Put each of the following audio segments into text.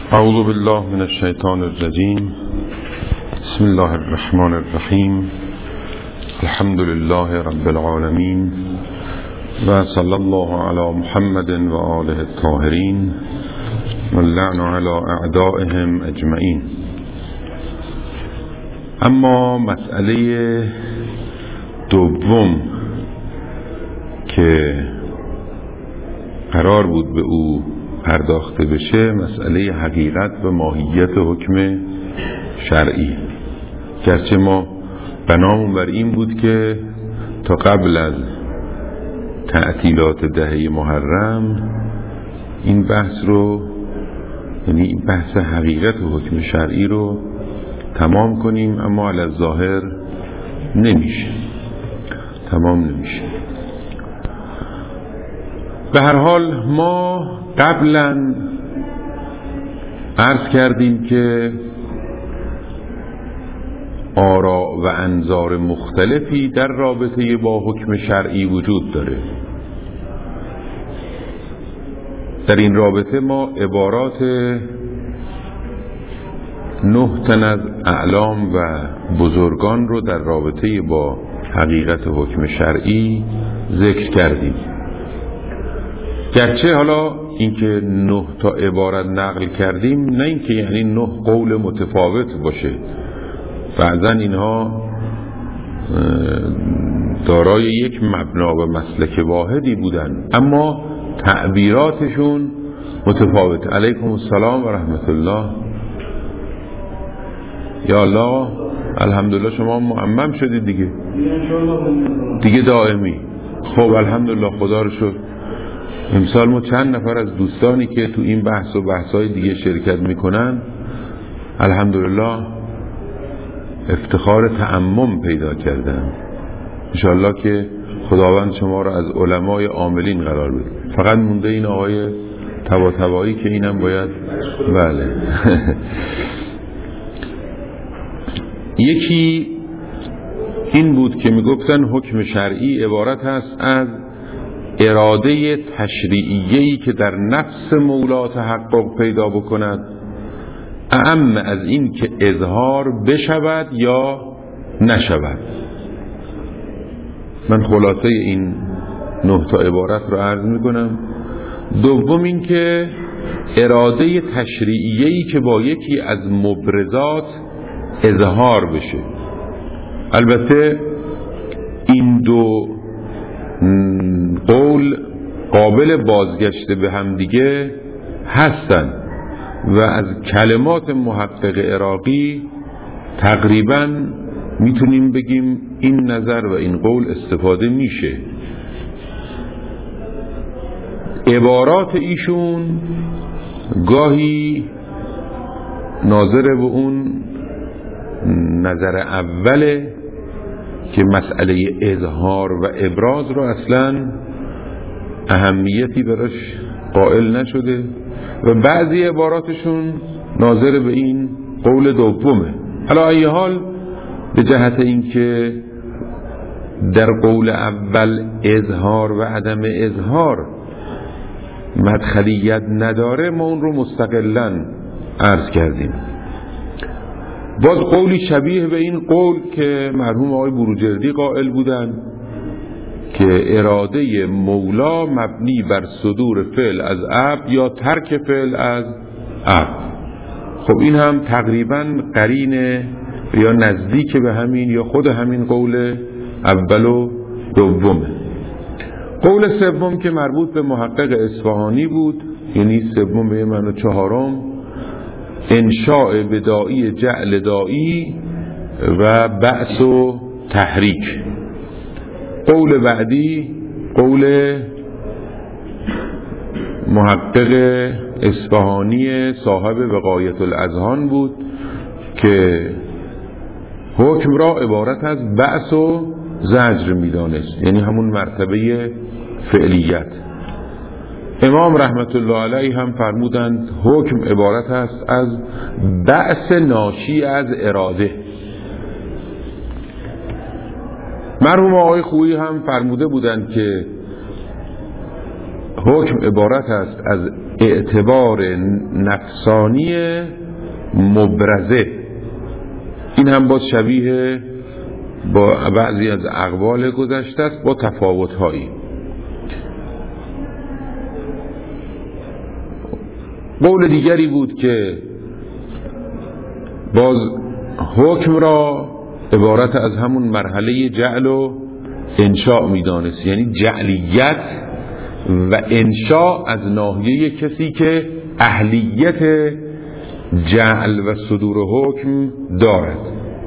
اعوذ بالله من الشیطان الرجیم. بسم الله الرحمن الرحیم. الحمد لله رب العالمین و صلی الله علی محمد و آله الطاهرین و اللعن علی اعدائهم اجمعین. اما مسئله دوم که قرار بود به او پرداخته بشه، مسئله حقیقت و ماهیت حکم شرعی، گرچه ما بنامون بر این بود که تا قبل از تعطیلات دهه محرم این بحث رو، یعنی بحث حقیقت و حکم شرعی رو تمام کنیم، اما علی الظاهر تمام نمیشه. به هر حال ما قبلا عرض کردیم که آراء و انظار مختلفی در رابطه با حکم شرعی وجود داره. در این رابطه ما عبارات 9 تن از اعلام و بزرگان رو در رابطه با حقیقت حکم شرعی ذکر کردیم، گرچه حالا اینکه 9 تا عبارت نقل کردیم نه اینکه یعنی 9 قول متفاوت باشه، بعضا اینها دارای یک مبنا و مسلک واحدی بودن اما تعبیراتشون متفاوت. علیکم السلام و رحمت الله. یا الله، الحمدلله شما معمم شدید دیگه دائمی. خب الحمدلله، خدا رو شکر. امسال ما چند نفر از دوستانی که تو این بحث و بحث‌های دیگه شرکت میکنن الحمدلله افتخار تعمم پیدا کردن. انشاءالله که خداوند شما رو از علمای عاملین قرار بده. فقط مونده این آقای طباطبایی که اینم باید بله یکی این بود که میگفتن حکم شرعی عبارت است از اراده تشریعیه‌ای که در نفس مولا تحقق پیدا بکند، اعم از این که اظهار بشود یا نشود. من خلاصه این 9 تا عبارت رو عرض میکنم. دوم این که اراده تشریعیه‌ای که با یکی از مبرزات اظهار بشه. البته این دو قول قابل بازگشت به هم دیگه هستن و از کلمات محقق عراقی تقریبا میتونیم بگیم این نظر و این قول استفاده میشه. عبارات ایشون گاهی ناظر به اون نظر اوله که مسئله اظهار و ابراز رو اصلا اهمیتی براش قائل نشده و بعضی عباراتشون ناظر به این قول دومه. حالا ای حال به جهت اینکه در قول اول اظهار و عدم اظهار مدخلیت نداره، ما اون رو مستقلاً عرض کردیم. باز قولی شبیه به این قول که مرحوم آقای بروجردی قائل بودن که اراده مولا مبنی بر صدور فعل از عبد یا ترک فعل از عبد. خب این هم تقریبا قرینه یا نزدیک به همین یا خود همین قول اول و دومه. قول سوم که مربوط به محقق اصفهانی بود، یعنی سوم به معنی چهارم، انشاء بدائی جعل دائی و بعث و تحریک. قول بعدی قول محقق اصفهانی صاحب وقایت الاذهان بود که حکم را عبارت از بعث و زجر میدانست، یعنی همون مرتبه فعلیت. امام رحمت الله علیه هم فرمودند حکم عبارت است از بعث ناشی از اراده. مرحوم آقای خویی هم فرموده بودند که حکم عبارت است از اعتبار نفسانی مبرزه. این هم باز شبیه با بعضی از اقوال گذشته است با تفاوت‌هایی. قول دیگری بود که باز حکم را عبارت از همون مرحله جعل و انشاء می‌دانست، یعنی جعلیت و انشاء از ناحیه کسی که اهلیت جعل و صدور حکم دارد.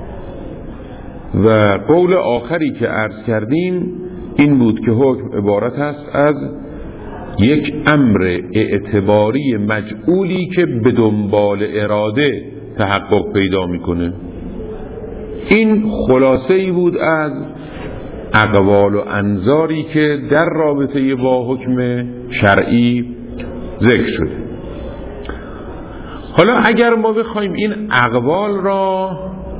و قول آخری که عرض کردیم این بود که حکم عبارت است از یک امر اعتباری مجعولی که به دنبال اراده تحقق پیدا میکنه. این خلاصه ای بود از اقوال و انظاری که در رابطه با حکم شرعی ذکر شده. حالا اگر ما بخوایم این اقوال را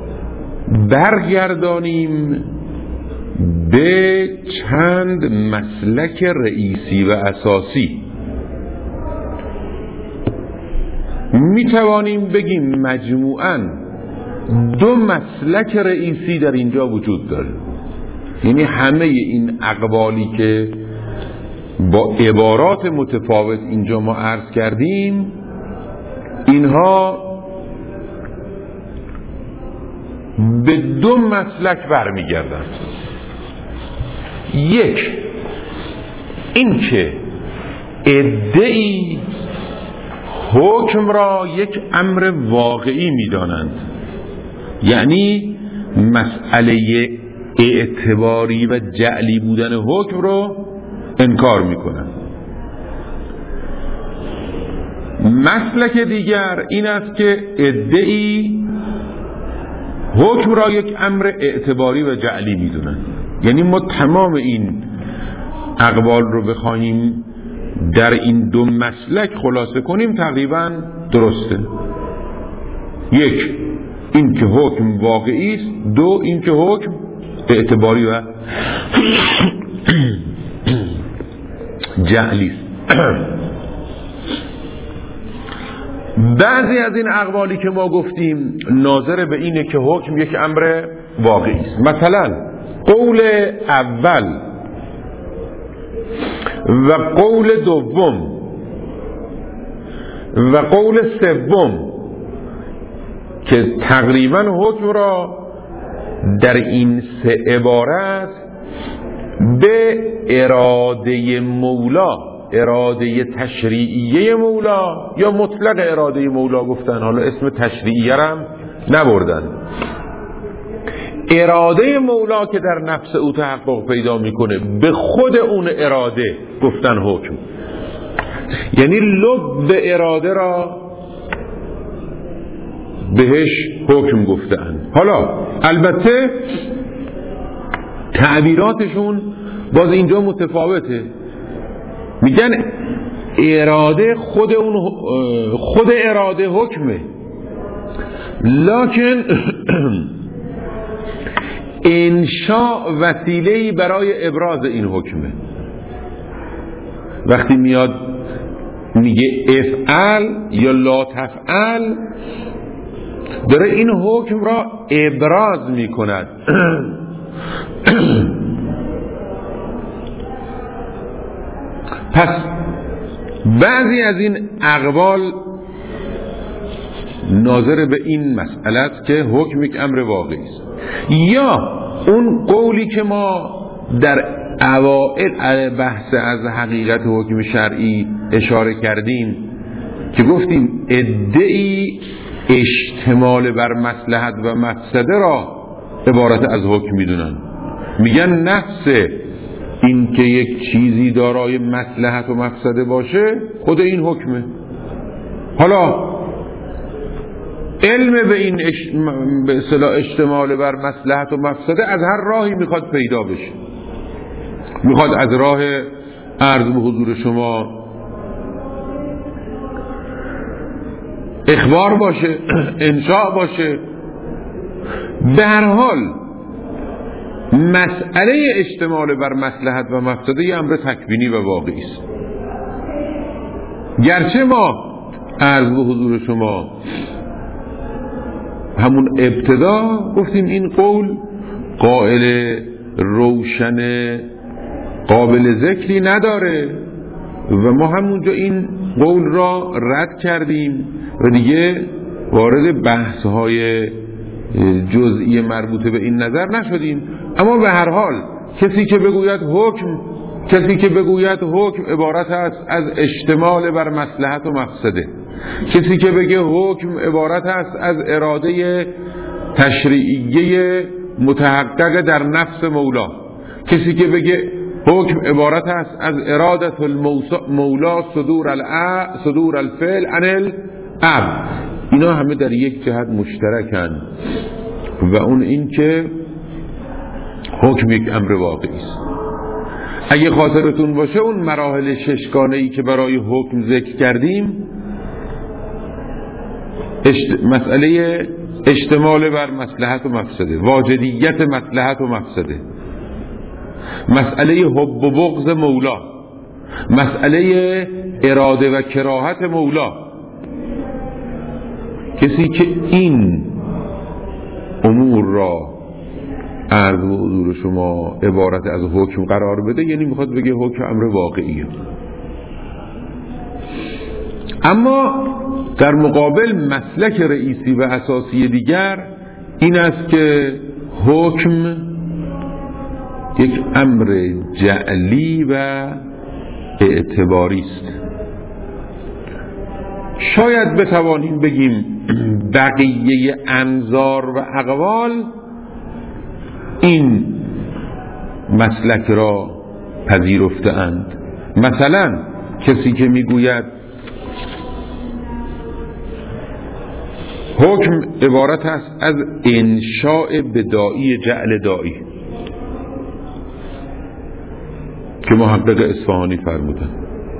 برگردانیم به چند مسلک رئیسی و اساسی، می توانیم بگیم مجموعاً دو مسلک رئیسی در اینجا وجود داره. یعنی همه این اقوالی که با عبارات متفاوت اینجا ما عرض کردیم، اینها به دو مسلک برمیگردند. یک، این که ادعی حکم را یک امر واقعی می‌دانند، یعنی مسئله اعتباری و جعلی بودن حکم رو انکار می‌کنند. مسلک دیگر این است که ادعی حکم را یک امر اعتباری و جعلی می‌دونند. یعنی ما تمام این اقوال رو بخوایم در این دو مسلک خلاصه کنیم تقریبا درسته. یک، این که حکم واقعی است. دو، این که حکم اعتباری و جعلی است. بعضی از این اقوالی که ما گفتیم ناظر به اینه که حکم یک امر واقعی است. مثلا قول اول و قول دوم و قول سوم که تقریبا حکم را در این سه عبارت به اراده مولا، اراده تشریعیه مولا یا مطلق اراده مولا گفتن. حالا اسم تشریعیه هم نبردن. اراده مولا که در نفس او تحقق پیدا میکنه، به خود اون اراده گفتن حکم. یعنی لب اراده را بهش حکم گفتن. حالا البته تعبیراتشون باز اینجا متفاوته. میگن اراده خود اراده حکمه، لکن انشاء وسیله‌ای برای ابراز این حکمه. وقتی میاد میگه افعل یا لا تفعل، داره این حکم را ابراز میکند. پس بعضی از این اقوال ناظر به این مسئله است که حکم یک امر واقعی است. یا اون قولی که ما در اوائل بحث از حقیقت حکم شرعی اشاره کردیم که گفتیم ادعی اشتمال بر مصلحت و مفسده را عبارت از حکم میدونن. میگن نفس این که یک چیزی دارای مصلحت و مفسده باشه خود این حکمه. حالا علم به این به اصطلاح اشتمال بر مصلحت و مفسده از هر راهی میخواد پیدا بشه. میخواد از راه عرض به حضور شما اخبار باشه، انشاء باشه. به هر حال مسئله اشتمال بر مصلحت و مفسده یه امر تکوینی و واقعی است. گرچه ما عرض به حضور شما همون ابتدا گفتیم این قول قائل روشن قابل ذکری نداره و ما همونجا این قول را رد کردیم و دیگه وارد بحث‌های جزئی مربوطه به این نظر نشدیم. اما به هر حال کسی که بگوید حکم عبارت است از اشتمال بر مصلحت و مفسده، کسی که بگه حکم عبارت است از اراده تشریعیه متحقق در نفس مولا، کسی که بگه حکم عبارت است از ارادت المولا صدور الفعل عن العبد، اینا همه در یک جهت مشترکن و اون این که حکم یک امر واقعی است. اگه خاطرتون باشه اون مراحل ششگانه‌ای که برای حکم ذکر کردیم، مسئله اشتمال بر مصلحت و مفسده، واجدیت مصلحت و مفسده، مسئله حب و بغض مولا، مسئله اراده و کراهت مولا. کسی که این امور را عرض به حضور شما عبارت از حکم قرار بده، یعنی میخواد بگه حکم امر واقعیه. اما در مقابل مسلک رئیسی و اساسی دیگر این است که حکم یک امر جعلی و اعتباری است. شاید بتوانیم بگیم بقیه انظار و اقوال این مسلک را پذیرفته اند. مثلا کسی که میگوید حکم عبارت است از انشاء بدائی جعل دائی که محقق اصفهانی فرمودن،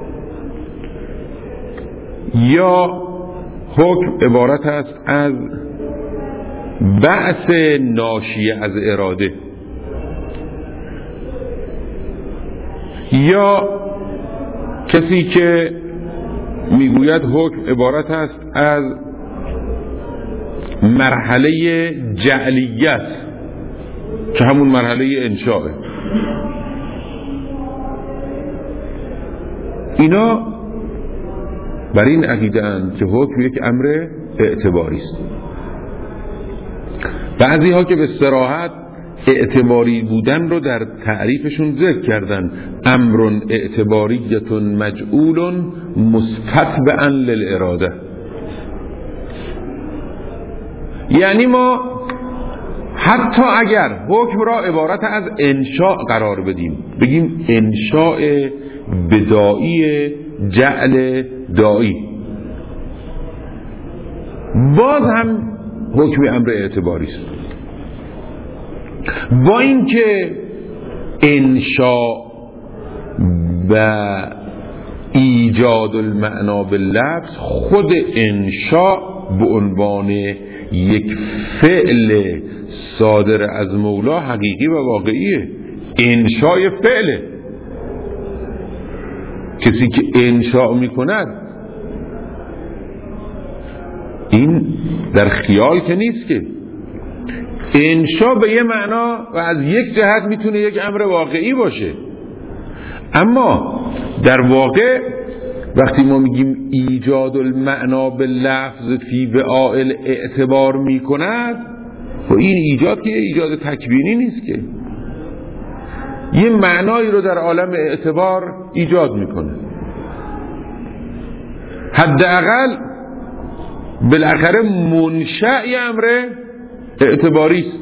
یا حکم عبارت است از بعث ناشی از اراده، یا کسی که میگوید حکم عبارت است از مرحله جعلیت که همون مرحله انشاء. اینا بر این عقیده اند که حکم یک امر اعتباری است. بعضی ها که به صراحت اعتباری بودن رو در تعریفشون ذکر کردن، امر اعتباریت مجعول مستتبعا للاراده، یعنی ما حتی اگر حکم را عبارت از انشاء قرار بدیم، بگیم انشاء بدائی جعل دائی، باز هم حکم امر اعتباری است. با اینکه انشاء و ایجاد المعنا باللفظ، خود انشاء به عنوان یک فعل صادر از مولا حقیقی و واقعیه. انشاء فعله. کسی که انشاء میکند این در خیال که نیست، که انشاء به یه معنا و از یک جهت میتونه یک امر واقعی باشه، اما در واقع وقتی ما میگیم ایجاد المعنا باللفظ فی وعاء الاعتبار میکند، و این ایجاد که ایجاد تکوینی نیست، که یه معنایی رو در عالم اعتبار ایجاد میکنه. حداقل بالاخره منشأ امر اعتباری است.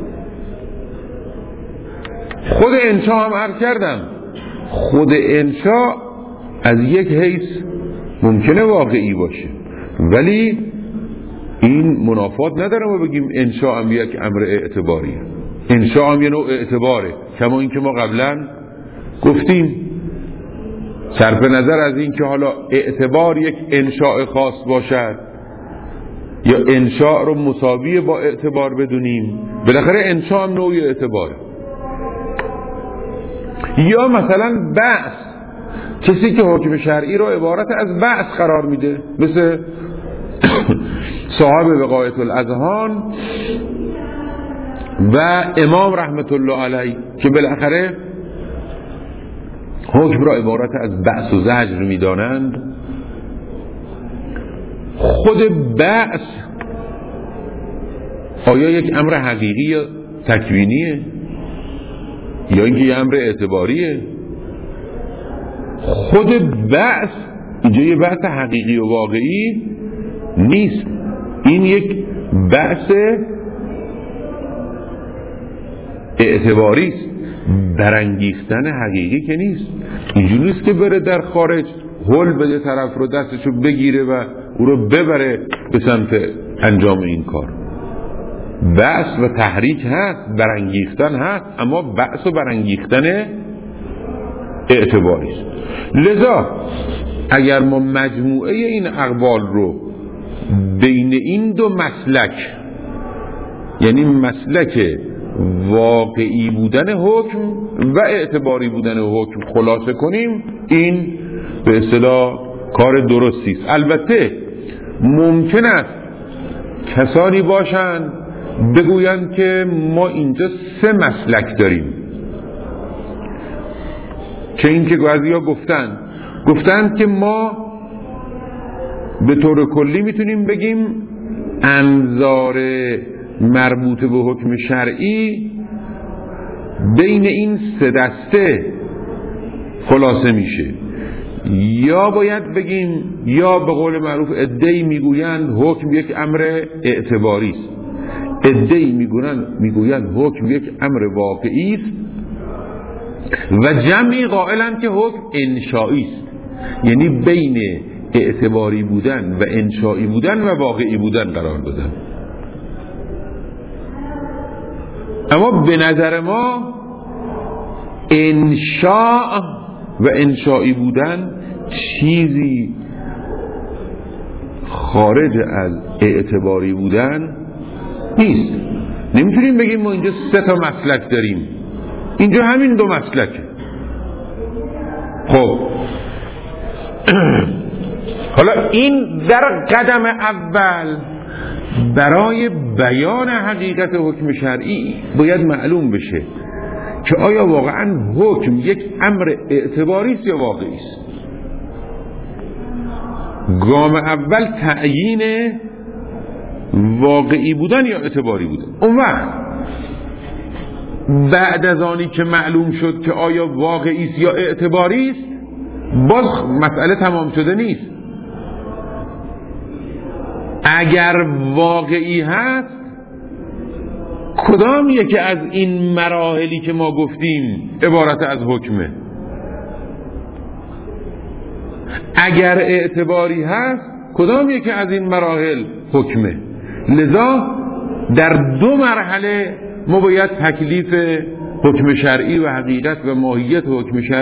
خود انشاء هم عرض کردم، خود انشاء از یک حیث ممکنه واقعی باشه، ولی این منافات نداره ما بگیم انشاء هم یک امر اعتباریه. انشاء هم یه نوع اعتباره، کما اینکه ما قبلا گفتیم صرف نظر از این که حالا اعتبار یک انشاء خاص باشد یا انشاء رو مساوی با اعتبار بدونیم، بالاخره انشاء هم نوعی اعتباره. یا مثلا بعث، کسی که حکم شرعی رو عبارت از بعث قرار میده، مثل صاحب وقایت الاذهان و امام رحمت الله علیه که بالاخره حکم را عبارت از بعث و زجر میدانند. خود بعث آیا یک امر حقیقی یا تکوینیه یا اینکه یه امر اعتباریه؟ خود بعث اینجا یه بعث حقیقی و واقعی نیست، این یک بعث اعتباری است، برانگیختن حقیقی که نیست. اینجوری نیست که بره در خارج هل بده طرف رو، دستشو بگیره و او رو ببره به سمت انجام این کار. بعث و تحریک هست، برانگیختن هست، اما بعث و برانگیختن اعتباری است. لذا اگر ما مجموعه این اقوال رو بین این دو مسلک، یعنی مسلک واقعی بودن حکم و اعتباری بودن حکم خلاصه کنیم، این به اصطلاح کار درستی است. البته ممکن است کسانی باشند بگویند که ما اینجا 3 مسلک داریم، چه این که بعضیا گفتند که ما به طور کلی میتونیم بگیم انظار مربوط به حکم شرعی بین این 3 دسته خلاصه میشه. یا باید بگیم، یا به قول معروف عده‌ای میگویند حکم یک امر اعتباری است، عده‌ای میگویند حکم یک امر واقعی است و جمعی قائلند که حکم انشائی است، یعنی بین اعتباری بودن و انشائی بودن و واقعی بودن قرار دادن. اما به نظر ما انشاء و انشائی بودن چیزی خارج از اعتباری بودن نیست. نمیتونیم بگیم ما اینجا 3 تا مسلک داریم، اینجا همین 2 مسلکه. خب حالا این در قدم اول برای بیان حقیقت حکم شرعی باید معلوم بشه که آیا واقعا حکم یک امر اعتباری است یا واقعی است. گام اول تعیین واقعی بودن یا اعتباری بودن. اون وقت بعد از آنی که معلوم شد که آیا واقعی است یا اعتباری است، باز مسئله تمام شده نیست. اگر واقعی هست، کدام یکی از این مراحلی که ما گفتیم عبارت از حکمه؟ اگر اعتباری هست، کدام یکی از این مراحل حکمه؟ لذا در 2 مرحله ما باید تکلیف حکم شرعی و حقیقت و ماهیت حکم شرعی